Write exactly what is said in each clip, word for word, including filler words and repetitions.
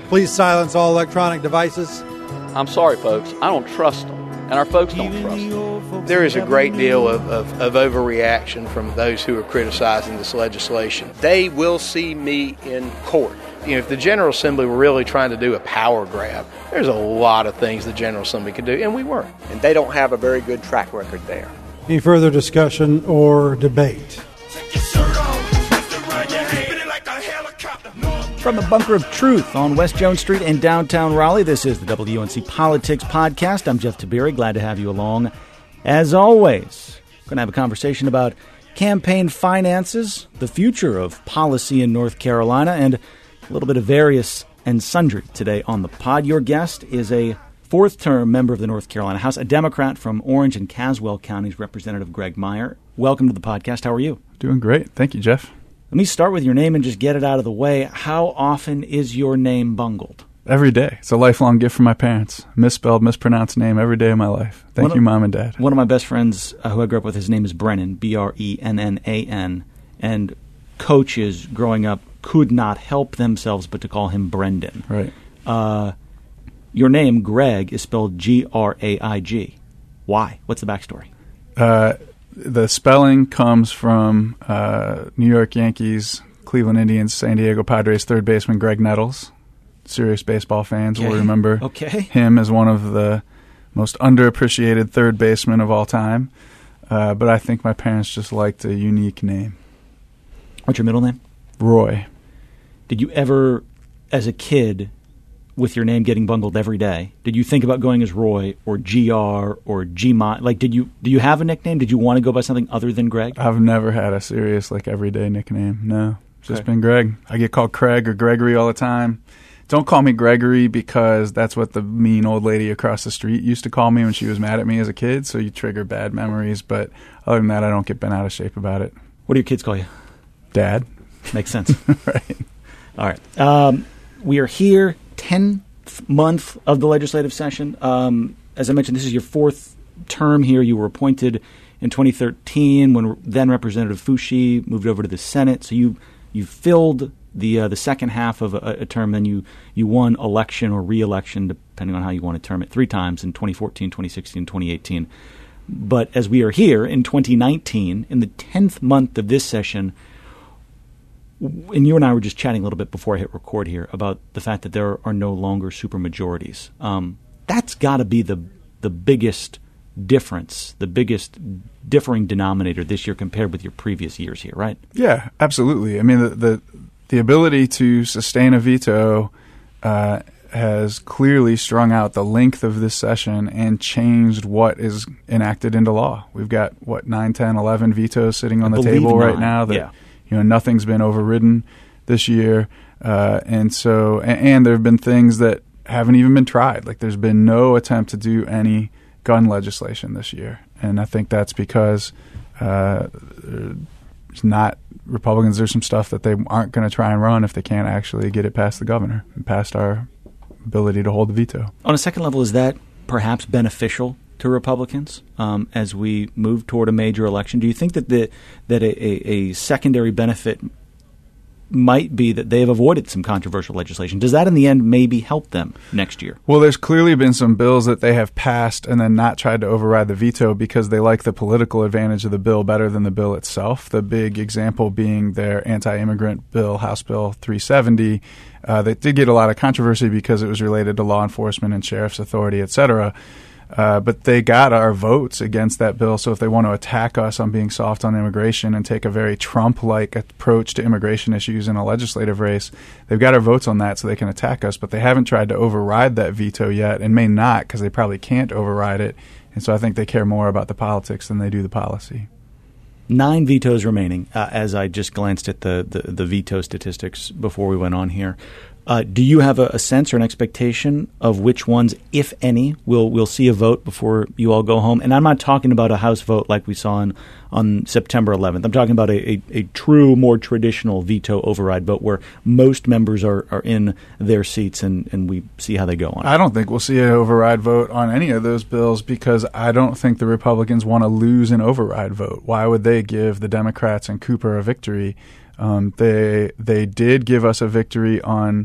Please silence all electronic devices. I'm sorry, folks. I don't trust them, and our folks don't trust them. There is a great deal of, of, of overreaction from those who are criticizing this legislation. They will see me in court. You know, if the General Assembly were really trying to do a power grab, there's a lot of things the General Assembly could do, and we weren't. And they don't have a very good track record there. Any further discussion or debate? From the Bunker of Truth on West Jones Street in downtown Raleigh, this is the W U N C Politics Podcast. I'm Jeff Tiberi. Glad to have you along. As always, we're going to have a conversation about campaign finances, the future of policy in North Carolina, and a little bit of various and sundry today on the pod. Your guest is a fourth-term member of the North Carolina House, a Democrat from Orange and Caswell counties, Representative Greg Meyer. Welcome to the podcast. How are you? Doing great. Thank you, Jeff. Let me start with your name and just get it out of the way. How often is your name bungled? Every day. It's a lifelong gift from my parents. Misspelled, mispronounced name every day of my life. Thank one you, of, Mom and Dad. One of my best friends uh, who I grew up with, his name is Brennan, B R E N N A N, and coaches growing up could not help themselves but to call him Brendan. Right. Uh, your name, Greg, is spelled G R A I G. Why? What's the backstory? Uh... The spelling comes from uh, New York Yankees, Cleveland Indians, San Diego Padres third baseman Greg Nettles. Serious baseball fans okay. will remember okay. him as one of the most underappreciated third basemen of all time. Uh, but I think my parents just liked a unique name. What's your middle name? Roy. Did you ever, as a kid, with your name getting bungled every day, did you think about going as Roy or G R or G-Mon? Like, did you do you have a nickname? Did you want to go by something other than Greg? I've never had a serious, like, everyday nickname. No, it's just okay. been Greg. I get called Craig or Gregory all the time. Don't call me Gregory because that's what the mean old lady across the street used to call me when she was mad at me as a kid, so you trigger bad memories. But other than that, I don't get bent out of shape about it. What do your kids call you? Dad. Makes sense. Right. All right. Um, we are here, tenth month of the legislative session. Um, as I mentioned, this is your fourth term here. You were appointed in twenty thirteen when then Representative Foushee moved over to the Senate. So you you filled the uh, the second half of a, a term. Then you, you won election or re-election, depending on how you want to term it, three times in twenty fourteen, twenty sixteen, twenty eighteen. But as we are here in twenty nineteen, in the tenth month of this session, and you and I were just chatting a little bit before I hit record here about the fact that there are no longer supermajorities. Um, that's got to be the the biggest difference, the biggest differing denominator this year compared with your previous years here, right? Yeah, absolutely. I mean, the the, the ability to sustain a veto uh, has clearly strung out the length of this session and changed what is enacted into law. We've got, what, nine, ten, eleven vetoes sitting on I the believe table nine. right now that yeah. You know, nothing's been overridden this year, uh, and so and, and there have been things that haven't even been tried. Like there's been no attempt to do any gun legislation this year, and I think that's because uh, there's not Republicans. There's some stuff that they aren't going to try and run if they can't actually get it past the governor and past our ability to hold the veto. On a second level, is that perhaps beneficial to Republicans um, as we move toward a major election? Do you think that the that a, a, a secondary benefit might be that they have avoided some controversial legislation? Does that in the end maybe help them next year? Well, there's clearly been some bills that they have passed and then not tried to override the veto because they like the political advantage of the bill better than the bill itself. The big example being their anti-immigrant bill, House Bill three seventy, uh, that did get a lot of controversy because it was related to law enforcement and sheriff's authority, et cetera. Uh, but they got our votes against that bill, so if they want to attack us on being soft on immigration and take a very Trump-like approach to immigration issues in a legislative race, they've got our votes on that so they can attack us. But they haven't tried to override that veto yet and may not because they probably can't override it. And so I think they care more about the politics than they do the policy. Nine vetoes remaining, uh, as I just glanced at the, the, the veto statistics before we went on here. Uh, do you have a, a sense or an expectation of which ones, if any, will will see a vote before you all go home? And I'm not talking about a House vote like we saw on, on September eleventh. I'm talking about a, a, a true, more traditional veto override vote where most members are, are in their seats and, and we see how they go on. I don't think we'll see an override vote on any of those bills because I don't think the Republicans want to lose an override vote. Why would they give the Democrats and Cooper a victory? Um, they they did give us a victory on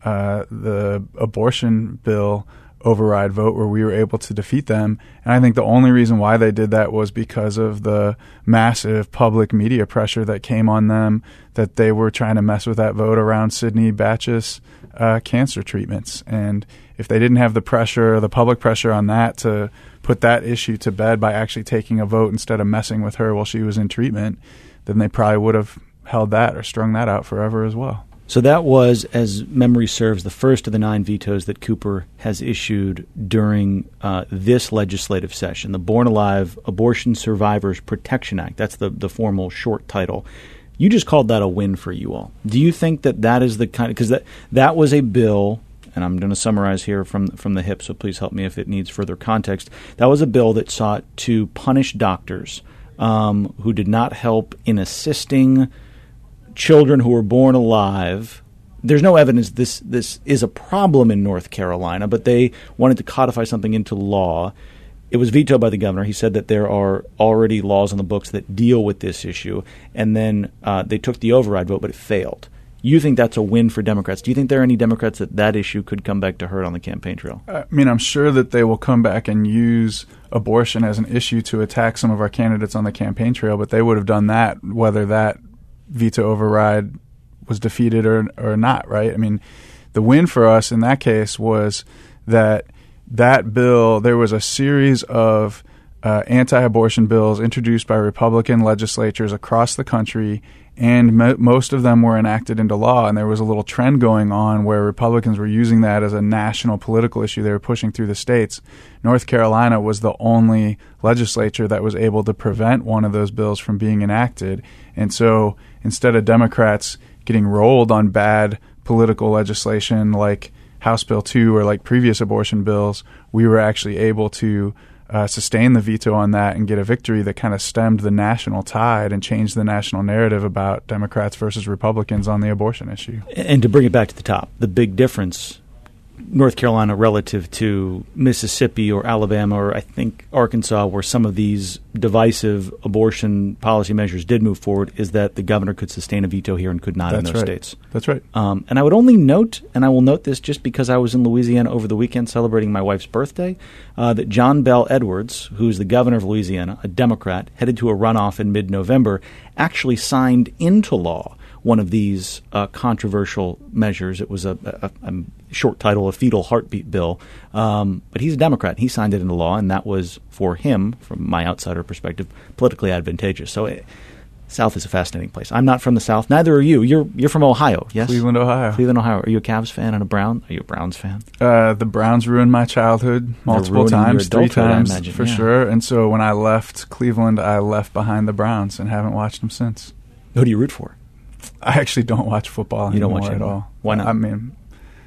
uh, the abortion bill override vote where we were able to defeat them. And I think the only reason why they did that was because of the massive public media pressure that came on them, that they were trying to mess with that vote around Sidney Batch's uh, cancer treatments. And if they didn't have the pressure, the public pressure on that to put that issue to bed by actually taking a vote instead of messing with her while she was in treatment, then they probably would have held that or strung that out forever as well. So that was, as memory serves, the first of the nine vetoes that Cooper has issued during uh, this legislative session, the Born Alive Abortion Survivors Protection Act. That's the, the formal short title. You just called that a win for you all. Do you think that that is the kind of – because that, that was a bill – and I'm going to summarize here from, from the hip, so please help me if it needs further context. That was a bill that sought to punish doctors um, who did not help in assisting – children who were born alive. There's no evidence this this is a problem in North Carolina, but they wanted to codify something into law. It was vetoed by the governor. He said that there are already laws on the books that deal with this issue, and then uh, they took the override vote, but it failed. You think that's a win for Democrats? Do you think there are any Democrats that that issue could come back to hurt on the campaign trail? I mean, I'm sure that they will come back and use abortion as an issue to attack some of our candidates on the campaign trail, but they would have done that whether that veto override was defeated or or not, right? I mean, the win for us in that case was that that bill, there was a series of uh, anti-abortion bills introduced by Republican legislatures across the country, and mo- most of them were enacted into law, and there was a little trend going on where Republicans were using that as a national political issue they were pushing through the states. North Carolina was the only legislature that was able to prevent one of those bills from being enacted. And so instead of Democrats getting rolled on bad political legislation like House Bill two or like previous abortion bills, we were actually able to uh, sustain the veto on that and get a victory that kind of stemmed the national tide and changed the national narrative about Democrats versus Republicans on the abortion issue. And to bring it back to the top, the big difference, North Carolina relative to Mississippi or Alabama or I think Arkansas, where some of these divisive abortion policy measures did move forward, is that the governor could sustain a veto here and could not That's in those right. states. That's right. Um, and I would only note, and I will note this just because I was in Louisiana over the weekend celebrating my wife's birthday, uh, that John Bell Edwards, who's the governor of Louisiana, a Democrat, headed to a runoff in mid-November, actually signed into law one of these uh, controversial measures. It was a, a, a short title, a fetal heartbeat bill. Um, but he's a Democrat. He signed it into law, and that was, for him, from my outsider perspective, politically advantageous. So it, South is a fascinating place. I'm not from the South. Neither are you. You're you're from Ohio, yes? Cleveland, Ohio. Cleveland, Ohio. Are you a Cavs fan and a Brown? Are you a Browns fan? Uh, the Browns ruined my childhood multiple times, three times imagine, for yeah. sure. And so when I left Cleveland, I left behind the Browns and haven't watched them since. Who do you root for? I actually don't watch football you anymore don't watch at anymore. all. Why not? I mean,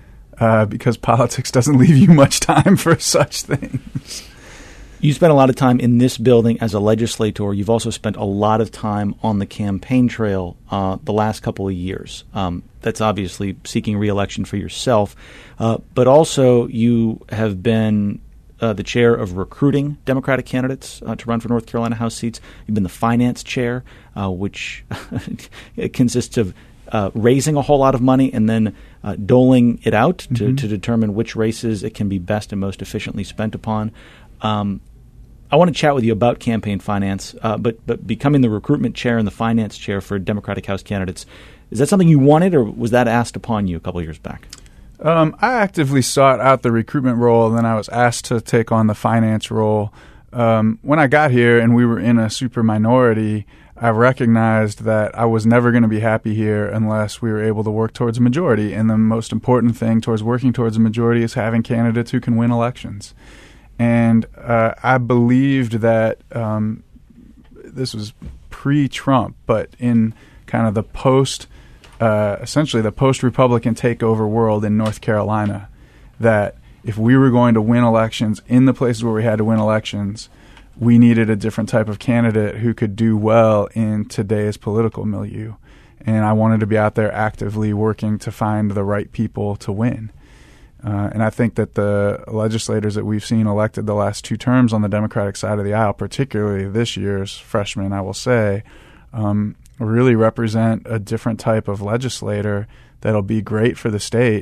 uh, because politics doesn't leave you much time for such things. You spent a lot of time in this building as a legislator. You've also spent a lot of time on the campaign trail uh, the last couple of years. Um, that's obviously seeking re-election for yourself. Uh, but also you have been uh, the chair of recruiting Democratic candidates uh, to run for North Carolina House seats. You've been the finance chair, uh, which it consists of uh, raising a whole lot of money and then uh, doling it out to, mm-hmm. to determine which races it can be best and most efficiently spent upon. Um, I want to chat with you about campaign finance, uh, but but becoming the recruitment chair and the finance chair for Democratic House candidates, is that something you wanted, or was that asked upon you a couple of years back? Um, I actively sought out the recruitment role, and then I was asked to take on the finance role. Um, when I got here and we were in a super minority, I recognized that I was never going to be happy here unless we were able to work towards a majority. And the most important thing towards working towards a majority is having candidates who can win elections. And uh, I believed that um, this was pre-Trump, but in kind of the post, uh, essentially the post-Republican takeover world in North Carolina, that if we were going to win elections in the places where we had to win elections, we needed a different type of candidate who could do well in today's political milieu. And I wanted to be out there actively working to find the right people to win. Uh, and I think that the legislators that we've seen elected the last two terms on the Democratic side of the aisle, particularly this year's freshmen, I will say, um, really represent a different type of legislator that'll be great for the state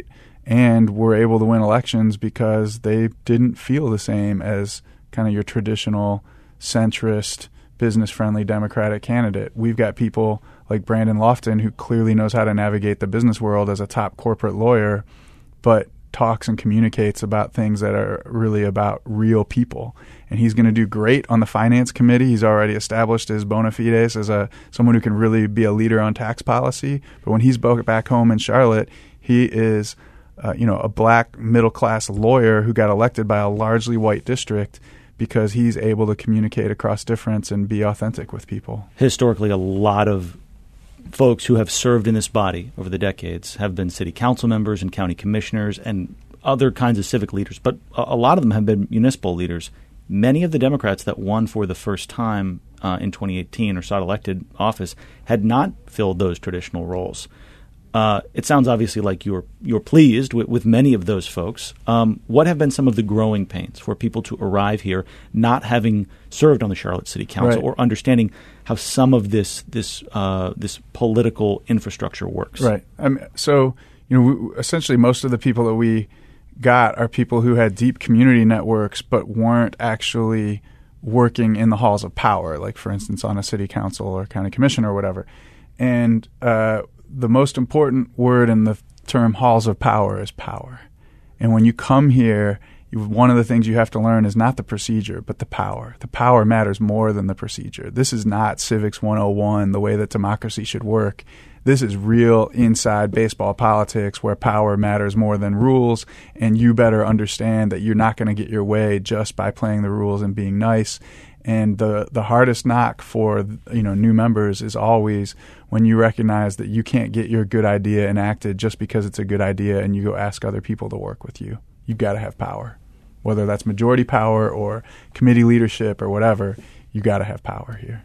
and were able to win elections because they didn't feel the same as kind of your traditional centrist, business-friendly Democratic candidate. We've got people like Brandon Lofton, who clearly knows how to navigate the business world as a top corporate lawyer, but talks and communicates about things that are really about real people. And he's going to do great on the finance committee. He's already established his bona fides as a someone who can really be a leader on tax policy. But when he's back home in Charlotte, he is uh, you know, a black middle-class lawyer who got elected by a largely white district because he's able to communicate across difference and be authentic with people. Historically, a lot of folks who have served in this body over the decades have been city council members and county commissioners and other kinds of civic leaders, but a lot of them have been municipal leaders. Many of the Democrats that won for the first time uh, in twenty eighteen or sought elected office had not filled those traditional roles. Uh, it sounds obviously like you're you're pleased with, with many of those folks. Um, what have been some of the growing pains for people to arrive here not having served on the Charlotte City Council, right, or understanding how some of this this uh, this political infrastructure works? Right. I mean, so you know, we, essentially, most of the people that we got are people who had deep community networks, but weren't actually working in the halls of power, like, for instance, on a city council or county commission or whatever. And uh, the most important word in the term halls of power is power. And when you come here, you, one of the things you have to learn is not the procedure, but the power. The power matters more than the procedure. This is not Civics one oh one, the way that democracy should work. This is real inside baseball politics where power matters more than rules, and you better understand that you're not going to get your way just by playing the rules and being nice. And the the hardest knock for, you know, new members is always when you recognize that you can't get your good idea enacted just because it's a good idea and you go ask other people to work with you. You've got to have power. Whether that's majority power or committee leadership or whatever, you got to have power here.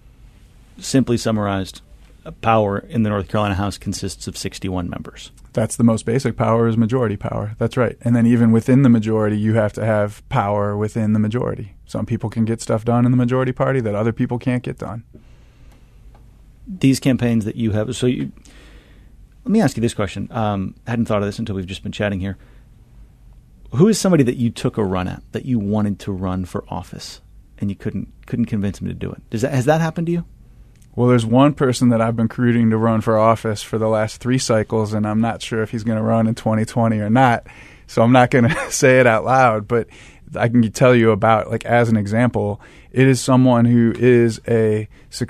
Simply summarized, power in the North Carolina House consists of sixty-one members. That's the most basic power, is majority power. That's right. And then even within the majority, you have to have power within the majority. Some people can get stuff done in the majority party that other people can't get done. These campaigns that you have, so you, let me ask you this question. Um, I hadn't thought of this until we've just been chatting here. Who is somebody that you took a run at, that you wanted to run for office and you couldn't couldn't convince him to do it? Does that, has that happened to you? Well, there's one person that I've been recruiting to run for office for the last three cycles, and I'm not sure if he's going to run in twenty twenty or not. So I'm not going to say it out loud, but I can tell you about, like, as an example, it is someone who is a,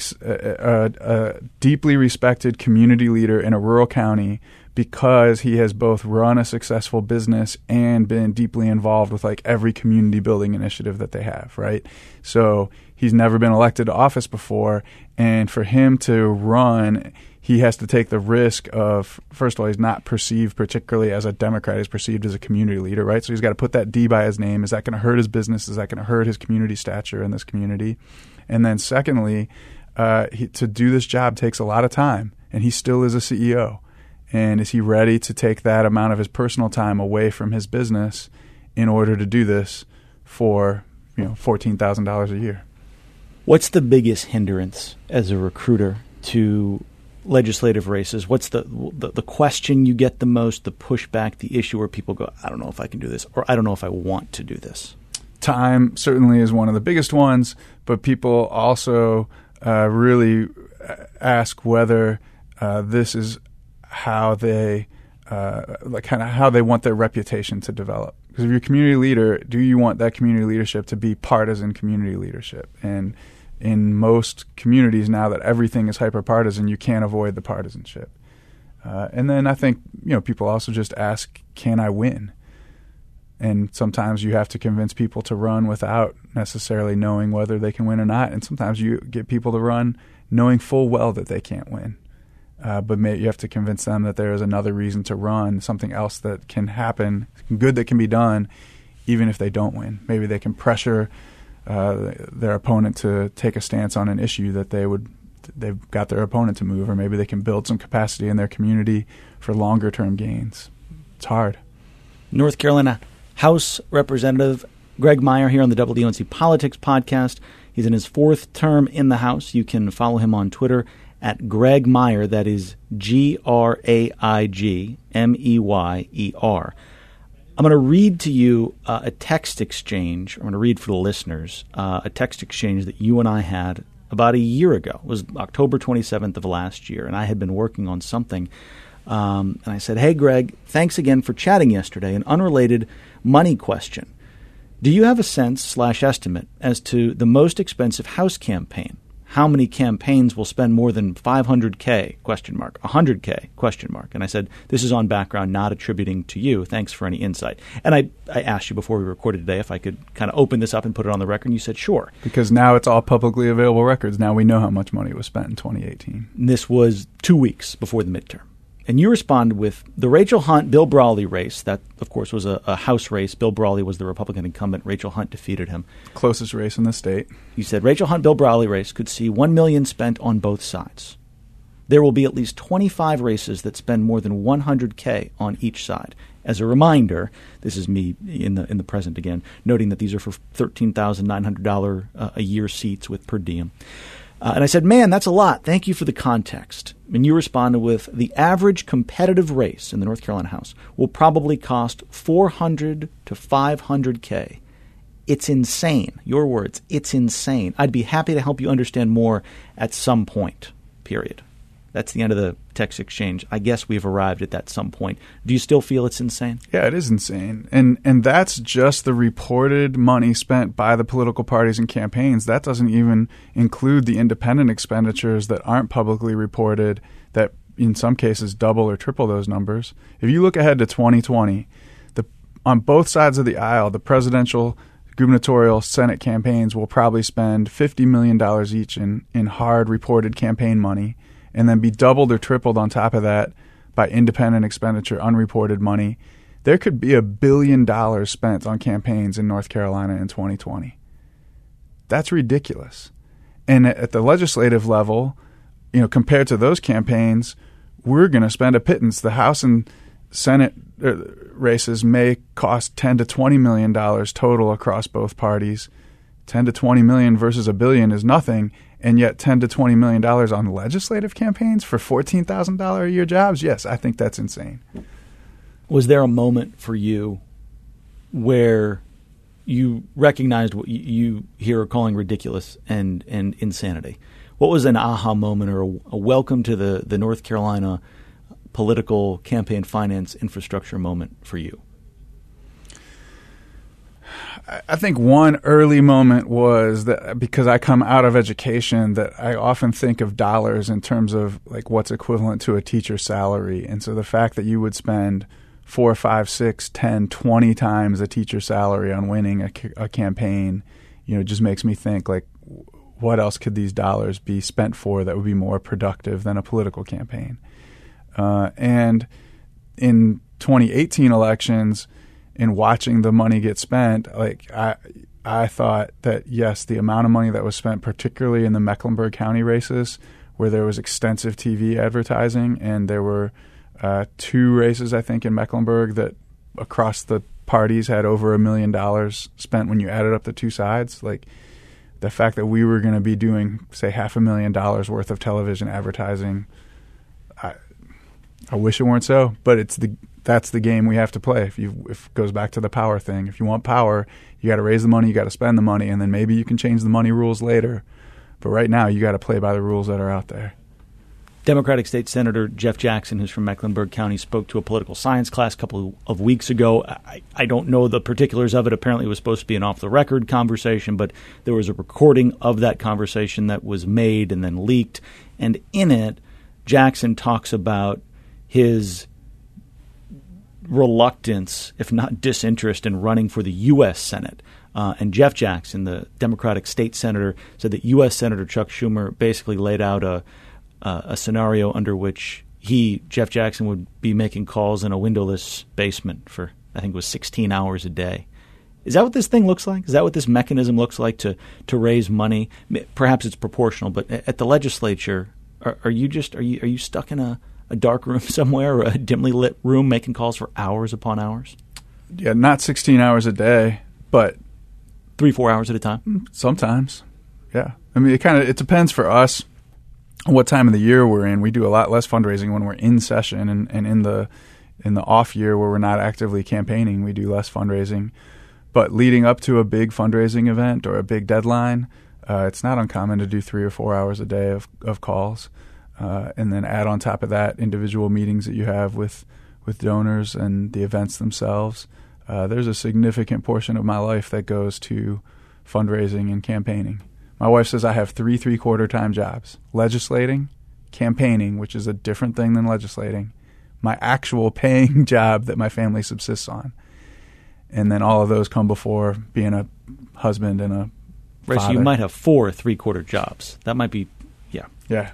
a, a, a deeply respected community leader in a rural county because he has both run a successful business and been deeply involved with, like, every community building initiative that they have, right? So he's never been elected to office before, and for him to run, he has to take the risk of, first of all, he's not perceived particularly as a Democrat. He's perceived as a community leader, right? So he's got to put that D by his name. Is that going to hurt his business? Is that going to hurt his community stature in this community? And then secondly, uh, he, to do this job takes a lot of time, and he still is a C E O. And is he ready to take that amount of his personal time away from his business in order to do this for, you know, fourteen thousand dollars a year? What's the biggest hindrance as a recruiter to legislative races? What's the, the the question you get the most, the pushback, the issue where people go, I don't know if I can do this, or I don't know if I want to do this? Time certainly is one of the biggest ones, but people also uh, really ask whether uh, this is how they uh, like kind of how they want their reputation to develop. Because if you're a community leader, do you want that community leadership to be partisan community leadership? And in most communities now that everything is hyper-partisan, you can't avoid the partisanship. Uh, and then I think, you know, people also just ask, can I win? And sometimes you have to convince people to run without necessarily knowing whether they can win or not. And sometimes you get people to run knowing full well that they can't win. Uh, but may, you have to convince them that there is another reason to run, something else that can happen, good that can be done, even if they don't win. Maybe they can pressure uh, their opponent to take a stance on an issue that they would, they've got their opponent to move, or maybe they can build some capacity in their community for longer term gains. It's hard. North Carolina House Representative Greg Meyer here on the W O N C Politics Podcast. He's in his fourth term in the House. You can follow him on Twitter at Greg Meyer. That is G R A I G M E Y E R. I'm going to read to you uh, a text exchange. I'm going to read for the listeners uh, a text exchange that you and I had about a year ago. It was October twenty-seventh of last year, and I had been working on something. Um, and I said, "Hey, Greg, thanks again for chatting yesterday. An unrelated money question. Do you have a sense slash estimate as to the most expensive House campaign? How many campaigns will spend more than five hundred K, question mark, one hundred K, question mark?" And I said, this is on background, not attributing to you. Thanks for any insight. And I, I asked you before we recorded today if I could kind of open this up and put it on the record, and you said, sure. Because now it's all publicly available records. Now we know how much money was spent in twenty eighteen. And this was two weeks before the midterm. And you responded with the Rachel Hunt, Bill Brawley race. That, of course, was a, a House race. Bill Brawley was the Republican incumbent. Rachel Hunt defeated him. Closest race in the state. You said Rachel Hunt, Bill Brawley race could see one million dollars spent on both sides. There will be at least twenty-five races that spend more than one hundred K on each side. As a reminder, this is me in the in the present again, noting that these are for thirteen thousand nine hundred dollars uh, a year seats with per diem. Uh, and I said, man, that's a lot. Thank you for the context. And you responded with, the average competitive race in the North Carolina House will probably cost four hundred to five hundred K. It's insane. Your words, it's insane. I'd be happy to help you understand more at some point, period. That's the end of the text exchange. I guess we've arrived at that some point. Do you still feel it's insane? Yeah, it is insane. And and that's just the reported money spent by the political parties and campaigns. That doesn't even include the independent expenditures that aren't publicly reported, that in some cases double or triple those numbers. If you look ahead to twenty twenty, the on both sides of the aisle, the presidential, gubernatorial, Senate campaigns will probably spend fifty million dollars each in, in hard reported campaign money, and then be doubled or tripled on top of that by independent expenditure, unreported money. There could be a billion dollars spent on campaigns in North Carolina in twenty twenty. That's ridiculous. And at the legislative level, you know, compared to those campaigns, we're going to spend a pittance. The House and Senate races may cost ten to twenty million dollars total across both parties. ten to twenty million versus a billion is nothing. And yet ten to twenty million dollars on legislative campaigns for fourteen thousand dollars a year jobs? Yes, I think that's insane. Was there a moment for you where you recognized what you here are calling ridiculous and, and insanity? What was an aha moment or a, a welcome to the, the North Carolina political campaign finance infrastructure moment for you? I think one early moment was that because I come out of education, that I often think of dollars in terms of like what's equivalent to a teacher's salary. And so the fact that you would spend four, five, six, ten, twenty times a teacher's salary on winning a, a campaign, you know, just makes me think like, what else could these dollars be spent for that would be more productive than a political campaign? Uh, and in twenty eighteen elections, in watching the money get spent, like I, I thought that yes, the amount of money that was spent, particularly in the Mecklenburg County races, where there was extensive T V advertising, and there were uh, two races, I think, in Mecklenburg that across the parties had over a million dollars spent when you added up the two sides. Like the fact that we were going to be doing, say, half a million dollars worth of television advertising, I, I wish it weren't so, but it's the that's the game we have to play. If you if it goes back to the power thing, if you want power, you got to raise the money, you got to spend the money, and then maybe you can change the money rules later. But right now, you got to play by the rules that are out there. Democratic State Senator Jeff Jackson, who's from Mecklenburg County, spoke to a political science class a couple of weeks ago. I, I don't know the particulars of it. Apparently, it was supposed to be an off-the-record conversation, but there was a recording of that conversation that was made and then leaked. And in it, Jackson talks about his reluctance, if not disinterest, in running for the U S Senate. Uh, and Jeff Jackson, the Democratic state senator, said that U S Senator Chuck Schumer basically laid out a, uh, a scenario under which he, Jeff Jackson, would be making calls in a windowless basement for, I think it was sixteen hours a day. Is that what this thing looks like? Is that what this mechanism looks like to, to raise money? Perhaps it's proportional, but at the legislature, are, are you just are you are you stuck in a a dark room somewhere, or a dimly lit room making calls for hours upon hours? Yeah, not sixteen hours a day, but three, four hours at a time? Sometimes, yeah. I mean, it kind of it depends for us. what time of the year we're in. We do a lot less fundraising when we're in session, and, and in the in the off year where we're not actively campaigning, we do less fundraising. But leading up to a big fundraising event or a big deadline, uh, it's not uncommon to do three or four hours a day of, of calls, uh, and then add on top of that individual meetings that you have with, with donors and the events themselves. Uh, there's a significant portion of my life that goes to fundraising and campaigning. My wife says I have three three-quarter time jobs: legislating, campaigning, which is a different thing than legislating, my actual paying job that my family subsists on. And then all of those come before being a husband and a Right, father. so you might have four three-quarter jobs. That might be, yeah. Yeah.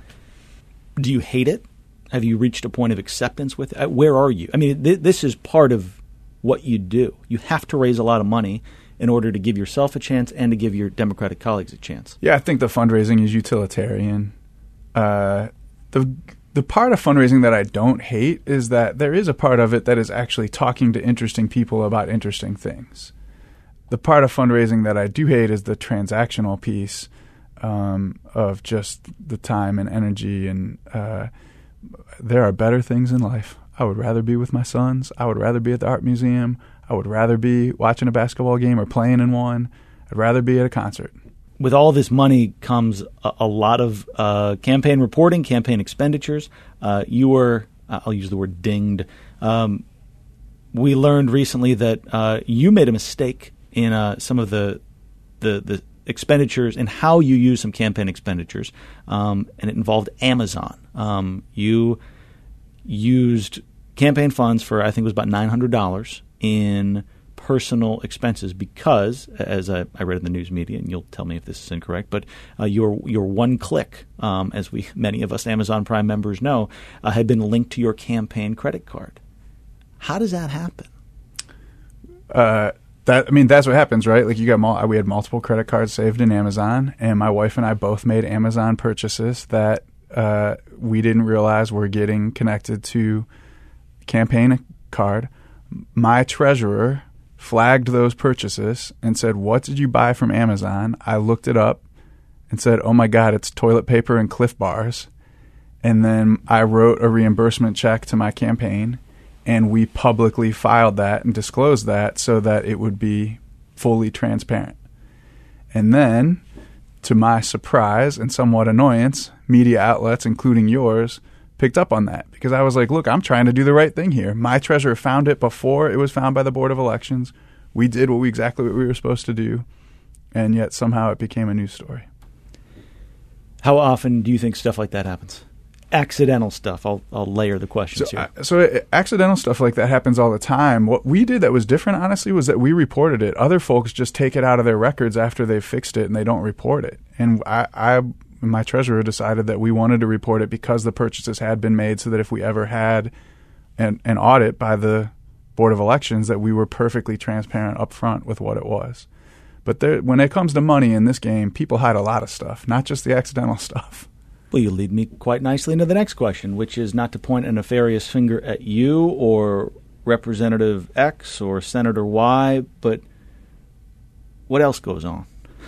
Do you hate it? Have you reached a point of acceptance with it? Where are you? I mean, th- this is part of what you do. You have to raise a lot of money in order to give yourself a chance and to give your Democratic colleagues a chance. Yeah, I think the fundraising is utilitarian. Uh, the the part of fundraising that I don't hate is that there is a part of it that is actually talking to interesting people about interesting things. The part of fundraising that I do hate is the transactional piece um, of just the time and energy. And uh, there are better things in life. I would rather be with my sons. I would rather be at the art museum. I would rather be watching a basketball game or playing in one. I'd rather be at a concert. With all this money comes a, a lot of uh, campaign reporting, campaign expenditures. Uh, you were, I'll use the word dinged. Um, we learned recently that uh, you made a mistake in uh, some of the, the the expenditures and how you use some campaign expenditures, um, and it involved Amazon. Um, you used campaign funds for, I think it was about nine hundred dollars in personal expenses because, as I, I read in the news media, and you'll tell me if this is incorrect, but uh, your your one click, um, as we many of us Amazon Prime members know, uh, had been linked to your campaign credit card. How does that happen? Uh, that I mean, that's what happens, right? Like you got mul- we had multiple credit cards saved in Amazon, and my wife and I both made Amazon purchases that uh, we didn't realize were getting connected to campaign card. My treasurer flagged those purchases and said, "What did you buy from Amazon?" I looked it up and said, "Oh my God, it's toilet paper and Cliff Bars." And then I wrote a reimbursement check to my campaign, and we publicly filed that and disclosed that so that it would be fully transparent. And then, to my surprise and somewhat annoyance, media outlets, including yours, picked up on that because I was like, look, I'm trying to do the right thing here. My treasurer found it before it was found by the Board of Elections. We did what we exactly what we were supposed to do, and yet somehow it became a news story. How often do you think stuff like that happens? Accidental stuff. I'll I'll layer the questions So, here. uh, so it, accidental stuff like that happens all the time. What we did that was different, honestly, was that we reported it. Other folks just take it out of their records after they've fixed it and they don't report it. And I, I my treasurer decided that we wanted to report it because the purchases had been made, so that if we ever had an, an audit by the Board of Elections, that we were perfectly transparent up front with what it was. But there, when it comes to money in this game, people hide a lot of stuff, not just the accidental stuff. Well, you lead me quite nicely into the next question, which is not to point a nefarious finger at you or Representative X or Senator Y, but what else goes on?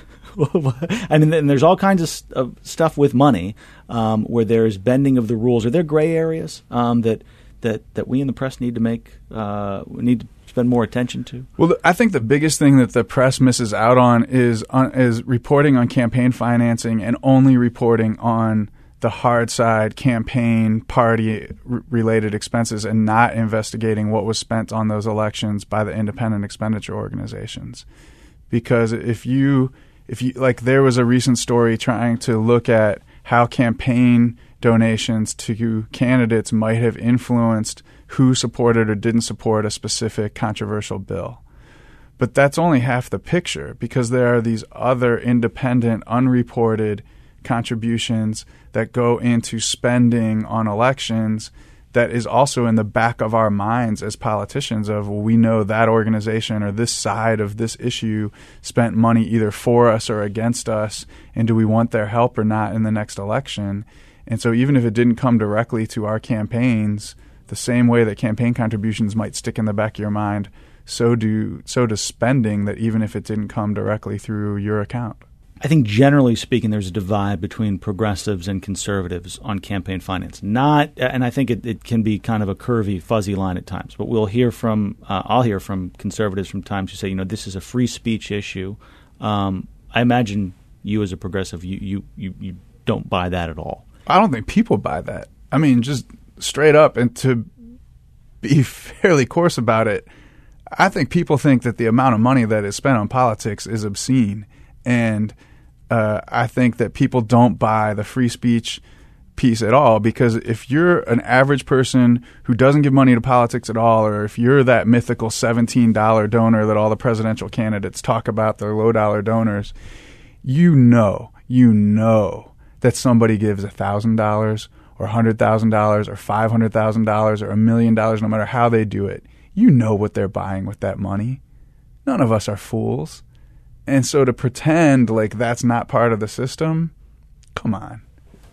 I mean, and there's all kinds of, st- of stuff with money um, where there's bending of the rules. Are there gray areas um, that that that we in the press need to make uh, need to spend more attention to? Well, I think the biggest thing that the press misses out on is on, is reporting on campaign financing and only reporting on the hard side campaign party r- related expenses, and not investigating what was spent on those elections by the independent expenditure organizations. Because if you If you like, there was a recent story trying to look at how campaign donations to candidates might have influenced who supported or didn't support a specific controversial bill. But that's only half the picture, because there are these other independent, unreported contributions that go into spending on elections that is also in the back of our minds as politicians of, well, we know that organization or this side of this issue spent money either for us or against us, and do we want their help or not in the next election? And so even if it didn't come directly to our campaigns, the same way that campaign contributions might stick in the back of your mind, so do so does spending, that even if it didn't come directly through your account. I think generally speaking, there's a divide between progressives and conservatives on campaign finance. Not, and I think it, it can be kind of a curvy, fuzzy line at times. But we'll hear from, uh, I'll hear from conservatives from times who say, you know, this is a free speech issue. Um, I imagine you as a progressive, you, you, you, you don't buy that at all. I don't think people buy that. I mean, just straight up, and to be fairly coarse about it, I think people think that the amount of money that is spent on politics is obscene. And uh, I think that people don't buy the free speech piece at all, because if you're an average person who doesn't give money to politics at all, or if you're that mythical seventeen dollar donor that all the presidential candidates talk about, their low-dollar donors, you know, you know that somebody gives one thousand dollars or one hundred thousand dollars or five hundred thousand dollars or a million dollars, no matter how they do it. You know what they're buying with that money. None of us are fools. And so to pretend like that's not part of the system, come on.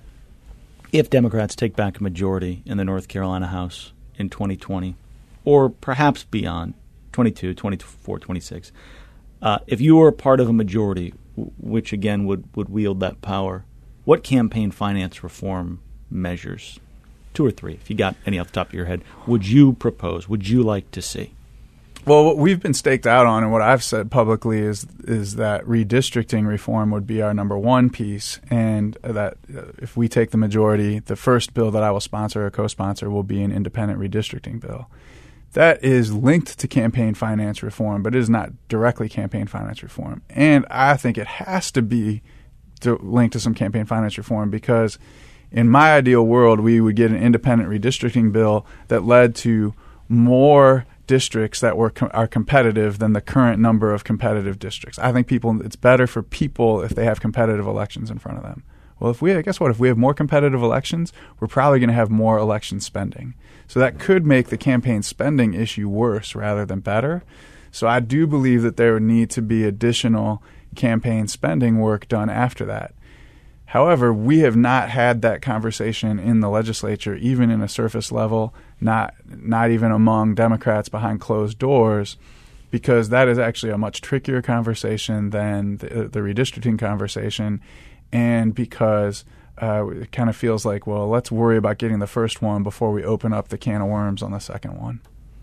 If Democrats take back a majority in the North Carolina House in twenty twenty, or perhaps beyond, twenty-two, twenty-four, twenty-six, uh, if you were part of a majority, which again would, would wield that power, what campaign finance reform measures, two or three, if you got any off the top of your head, would you propose, would you like to see? Well, what we've been staked out on, and what I've said publicly, is is that redistricting reform would be our number one piece, and that uh, if we take the majority, the first bill that I will sponsor or co-sponsor will be an independent redistricting bill. That is linked to campaign finance reform, but it is not directly campaign finance reform. And I think it has to be to linked to some campaign finance reform, because in my ideal world, we would get an independent redistricting bill that led to more districts that were com- are competitive than the current number of competitive districts. I think people it's better for people if they have competitive elections in front of them. Well, if we guess what? If we have more competitive elections, we're probably going to have more election spending. So that could make the campaign spending issue worse rather than better. So I do believe that there would need to be additional campaign spending work done after that. However, we have not had that conversation in the legislature, even in a surface level, not not even among Democrats behind closed doors, because that is actually a much trickier conversation than the, the redistricting conversation, and because uh, it kind of feels like, well, let's worry about getting the first one before we open up the can of worms on the second one.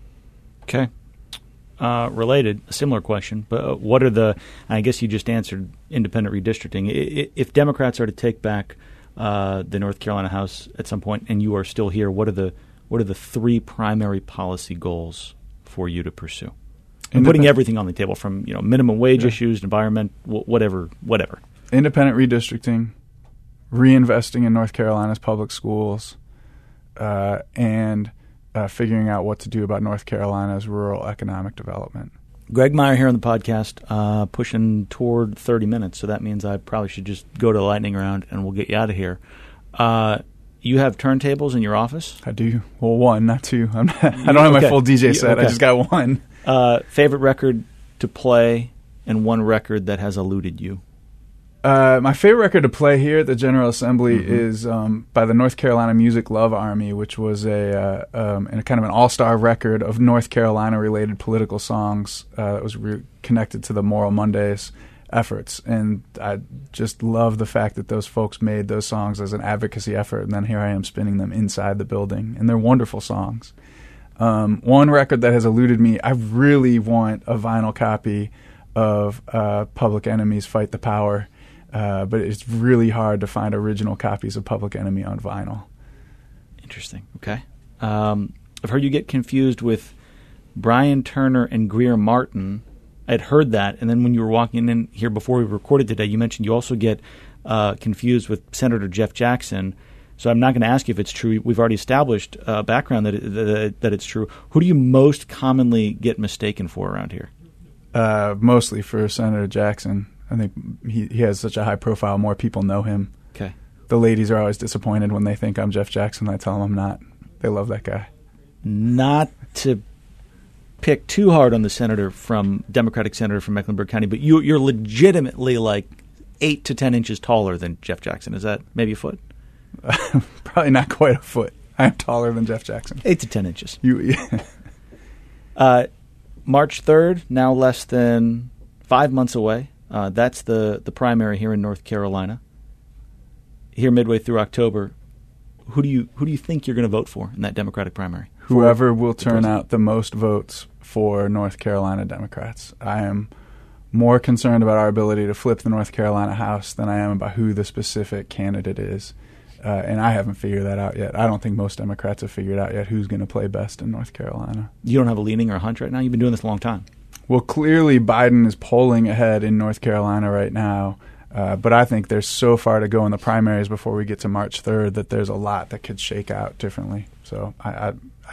Okay. Uh, related, a similar question, but uh, what are the, I guess you just answered independent redistricting. I, I, if Democrats are to take back uh, the North Carolina House at some point and you are still here, what are the what are the three primary policy goals for you to pursue? And putting everything on the table, from you know minimum wage yeah. issues, environment, wh- whatever, whatever. Independent redistricting, reinvesting in North Carolina's public schools, uh, and Uh, figuring out what to do about North Carolina's rural economic development. Greg Meyer here on the podcast, uh, pushing toward thirty minutes, so that means I probably should just go to the lightning round and we'll get you out of here. Uh, you have turntables in your office? I do. Well, one, not two. I'm not, I don't have okay. my full D J set. Okay. I just got one. Uh, favorite record to play and one record that has eluded you? Uh, my favorite record to play here at the General Assembly mm-hmm. is um, by the North Carolina Music Love Army, which was a, uh, um, a kind of an all-star record of North Carolina-related political songs uh, that was re- connected to the Moral Mondays efforts. And I just love the fact that those folks made those songs as an advocacy effort, and then here I am spinning them inside the building. And they're wonderful songs. Um, one record that has eluded me, I really want a vinyl copy of uh, Public Enemy's Fight the Power. Uh, but it's really hard to find original copies of Public Enemy on vinyl. Interesting. Okay. Um, I've heard you get confused with Brian Turner and Greer Martin. I'd heard that, and then when you were walking in here before we recorded today, you mentioned you also get uh, confused with Senator Jeff Jackson. So I'm not going to ask you if it's true. We've already established uh, background that, it, that that it's true. Who do you most commonly get mistaken for around here? Uh, mostly for Senator Jackson. I think he, he has such a high profile, more people know him. Okay. The ladies are always disappointed when they think I'm Jeff Jackson. I tell them I'm not. They love that guy. Not to pick too hard on the senator from, Democratic senator from Mecklenburg County, but you, you're legitimately like eight to ten inches taller than Jeff Jackson. Is that maybe a foot? Probably not quite a foot. I am taller than Jeff Jackson. Eight to ten inches. You, yeah. uh, March third, now less than five months away. Uh, that's the, the primary here in North Carolina. Here midway through October, who do you who do you think you're going to vote for in that Democratic primary? Whoever will turn out the most votes for North Carolina Democrats. I am more concerned about our ability to flip the North Carolina House than I am about who the specific candidate is. Uh, and I haven't figured that out yet. I don't think most Democrats have figured out yet who's going to play best in North Carolina. You don't have a leaning or a hunch right now? You've been doing this a long time. Well, clearly Biden is polling ahead in North Carolina right now. Uh, but I think there's so far to go in the primaries before we get to March third that there's a lot that could shake out differently. So I, I, I,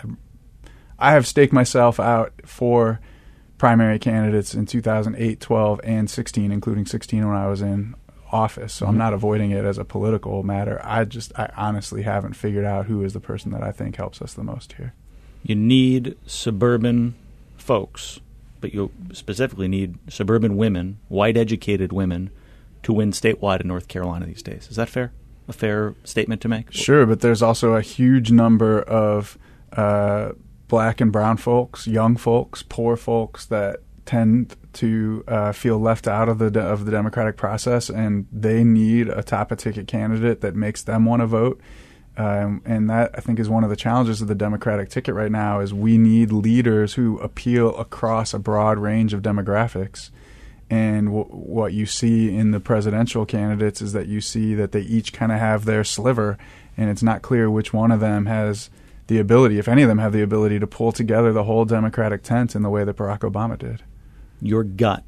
I have staked myself out for primary candidates in two thousand eight, twelve, and sixteen, including sixteen when I was in office. So mm-hmm. I'm not avoiding it as a political matter. I just, I honestly haven't figured out who is the person that I think helps us the most here. You need suburban folks, but you specifically need suburban women, white educated women, to win statewide in North Carolina these days. Is that fair? A fair statement to make? Sure, but there's also a huge number of uh, black and brown folks, young folks, poor folks that tend to uh, feel left out of the de- of the democratic process, and they need a top-of-ticket candidate that makes them want to vote. Um, and that, I think, is one of the challenges of the Democratic ticket right now is we need leaders who appeal across a broad range of demographics. And w- what you see in the presidential candidates is that you see that they each kind of have their sliver, and it's not clear which one of them has the ability, if any of them have the ability, to pull together the whole Democratic tent in the way that Barack Obama did. Your gut,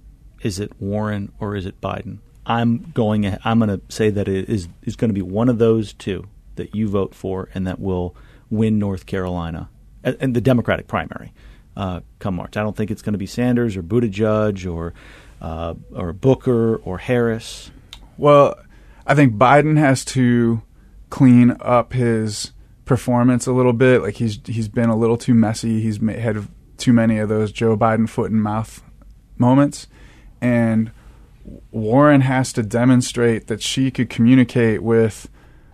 is it Warren or is it Biden? I'm going. I'm going to say that it is is going to be one of those two that you vote for, and that will win North Carolina and the Democratic primary. Uh, come March. I don't think it's going to be Sanders or Buttigieg or uh, or Booker or Harris. Well, I think Biden has to clean up his performance a little bit. Like he's he's been a little too messy. He's had too many of those Joe Biden foot and mouth moments, and Warren has to demonstrate that she could communicate with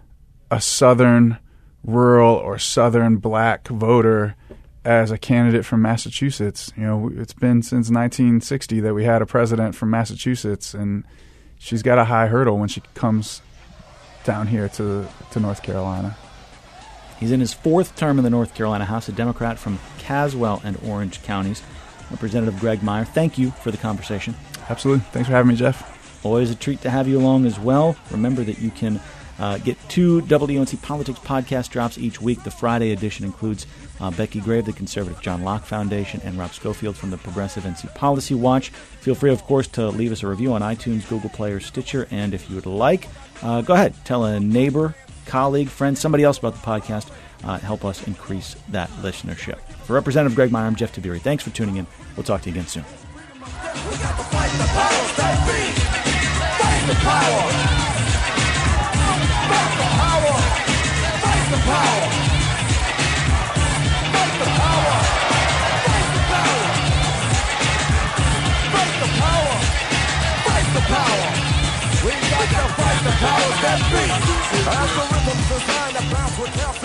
a Southern rural or Southern black voter as a candidate from Massachusetts. You know, it's been since nineteen sixty that we had a president from Massachusetts, and she's got a high hurdle when she comes down here to to North Carolina. He's in his fourth term in the North Carolina House, a Democrat from Caswell and Orange counties. Representative Greg Meyer, thank you for the conversation. Absolutely. Thanks for having me, Jeff. Always a treat to have you along as well. Remember that you can Uh, get two W N C Politics podcast drops each week. The Friday edition includes uh, Becky Grave, the conservative John Locke Foundation, and Rob Schofield from the Progressive N C Policy Watch. Feel free, of course, to leave us a review on iTunes, Google Play, or Stitcher. And if you would like, uh, go ahead, tell a neighbor, colleague, friend, somebody else about the podcast. Uh, help us increase that listenership. For Representative Greg Meyer, I'm Jeff Tiberi. Thanks for tuning in. We'll talk to you again soon. We got to fight the powers that be. Fight the power. Fight the power! Fight the power! Fight the power! Fight the power! Fight the power! Fight the power! We got to fight the powers that be! As the rhythm's designed to bounce with health.